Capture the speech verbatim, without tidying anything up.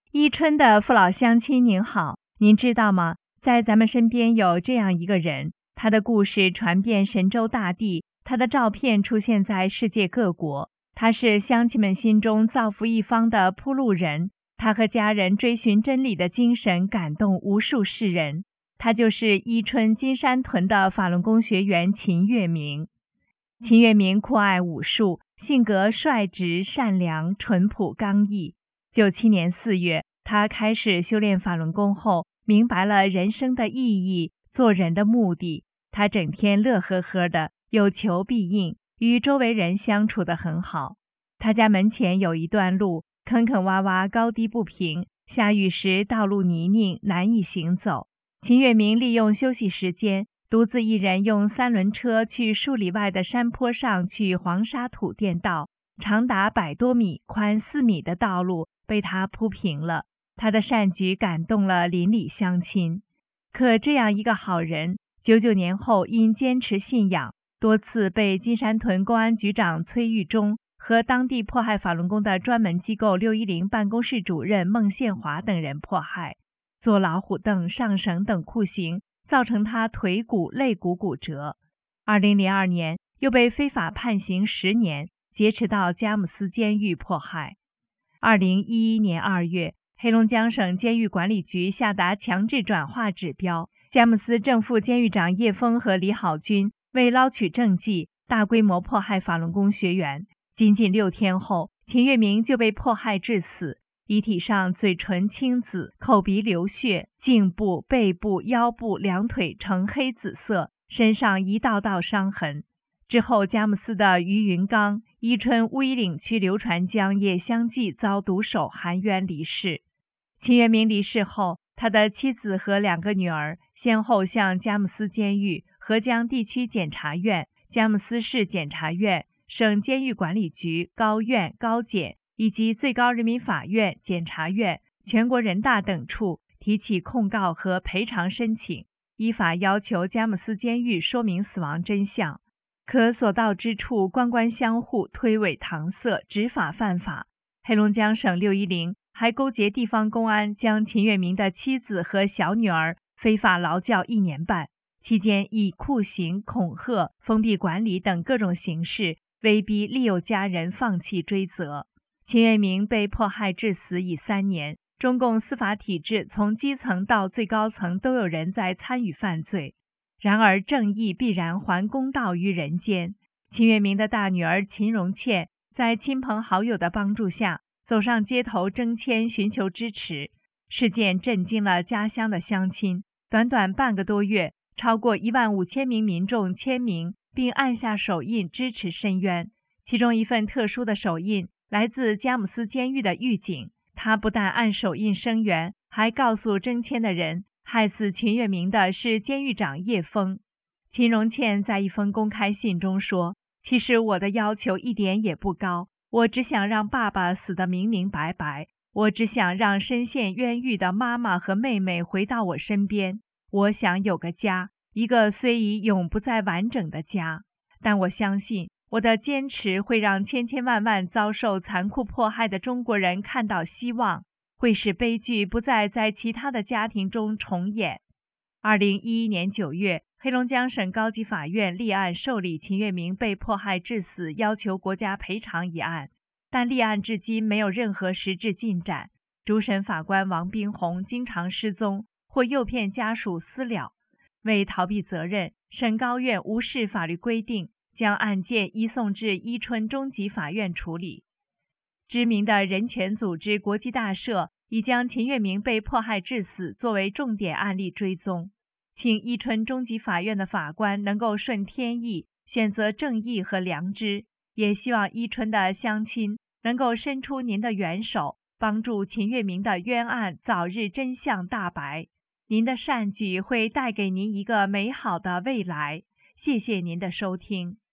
伊春的父老乡亲您好，您知道吗？在咱们身边有这样一个人，他的故事传遍神州大地，他的照片出现在世界各国。他是乡亲们心中造福一方的铺路人，他和家人追寻真理的精神感动无数世人。他就是伊春金山屯的法轮功学员秦月明。秦月明酷爱武术，性格率直善良淳朴刚毅。九七年四月，他开始修炼法轮功后，明白了人生的意义，做人的目的。他整天乐呵呵的，有求必应，与周围人相处得很好。他家门前有一段路，坑坑洼洼，高低不平，下雨时道路泥泞，难以行走。秦月明利用休息时间，独自一人用三轮车去数里外的山坡上去黄沙土垫道，长达百多米、宽四米的道路被他铺平了。他的善举感动了邻里乡亲。可这样一个好人，九九年后因坚持信仰，多次被金山屯公安局长崔玉忠和当地迫害法轮功的专门机构六一零办公室主任孟宪华等人迫害，坐老虎凳、上绳等酷刑，造成他腿骨、肋骨骨折。二零零二年又被非法判刑十年，劫持到佳木斯监狱迫害。二零一一年二月，黑龙江省监狱管理局下达强制转化指标，佳木斯正副监狱长叶峰和李好军为捞取政绩，大规模迫害法轮功学员。仅仅六天后，秦月明就被迫害致死，遗体上嘴唇青紫，口鼻流血，颈部、背部、腰部两腿呈黑紫色，身上一道道伤痕。之后，佳木斯的于云刚、伊春乌衣岭区刘传江也相继遭毒手含冤离世。秦月明离世后，他的妻子和两个女儿先后向佳木斯监狱、合江地区检察院、佳木斯市检察院、省监狱管理局、高院、高检以及最高人民法院、检察院、全国人大等处提起控告和赔偿申请，依法要求佳木斯监狱说明死亡真相。可所到之处官官相护，推诿搪塞，执法犯法。黑龙江省六一零还勾结地方公安，将秦月明的妻子和小女儿非法劳教一年半，期间以酷刑、恐吓、封闭管理等各种形式威逼利诱家人放弃追责。秦月明被迫害致死已三年，中共司法体制从基层到最高层都有人在参与犯罪。然而正义必然还公道于人间。秦月明的大女儿秦荣倩在亲朋好友的帮助下，走上街头征签寻求支持。事件震惊了家乡的乡亲，短短半个多月，超过一万五千名民众签名并按下手印支持申冤。其中一份特殊的手印来自佳木斯监狱的狱警，他不但按手印声援，还告诉征签的人，害死秦月明的是监狱长叶峰。秦荣倩在一封公开信中说，其实我的要求一点也不高，我只想让爸爸死得明明白白，我只想让深陷冤狱的妈妈和妹妹回到我身边，我想有个家，一个虽已永不再完整的家。但我相信我的坚持会让千千万万遭受残酷迫害的中国人看到希望，会使悲剧不再在其他的家庭中重演。二零一一年九月，黑龙江省高级法院立案受理秦月明被迫害致死，要求国家赔偿一案，但立案至今没有任何实质进展。主审法官王冰红经常失踪或诱骗家属私了。为逃避责任，省高院无视法律规定，将案件移送至伊春中级法院处理。知名的人权组织国际大赦已将秦月明被迫害致死作为重点案例追踪，请伊春中级法院的法官能够顺天意，选择正义和良知，也希望伊春的乡亲能够伸出您的援手，帮助秦月明的冤案早日真相大白。您的善举会带给您一个美好的未来。谢谢您的收听。